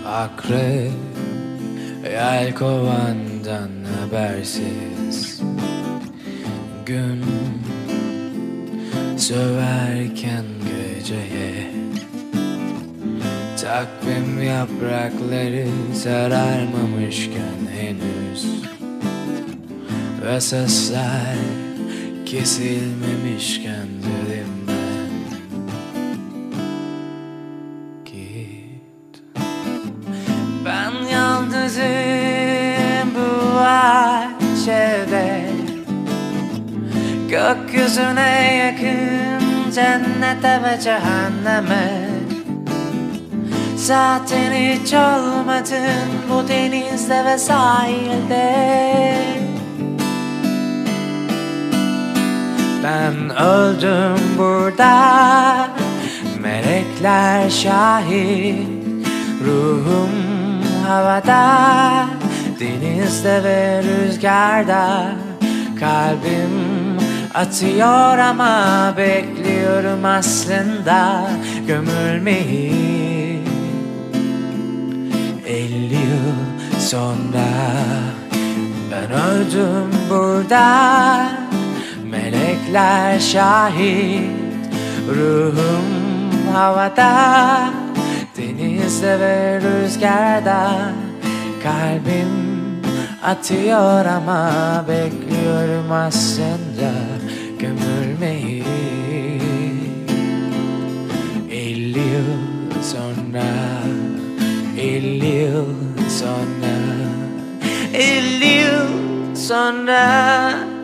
Akrep yelkovandan habersiz, gün söverken geceye, takvim yaprakları sararmamışken henüz ve sesler kesilmemişken dedim ben, git. Ben yalnızım bu bahçede, gökyüzüne yakın cennete ve cehenneme. Zaten hiç olmadın bu denizde ve sahilde. Ben öldüm burada, melekler şahit. Ruhum havada, denizde ve rüzgarda. Kalbim atıyor ama bekliyorum aslında gömülmeyi. 50 yıl sonra ben öldüm burada, melekler şahit. Ruhum havada, denizde ve rüzgarda. Kalbim atıyor ama bekliyorum aslında gömülmeyi. 50 yıl sonra, 50 yıl sonra, 50 yıl sonra.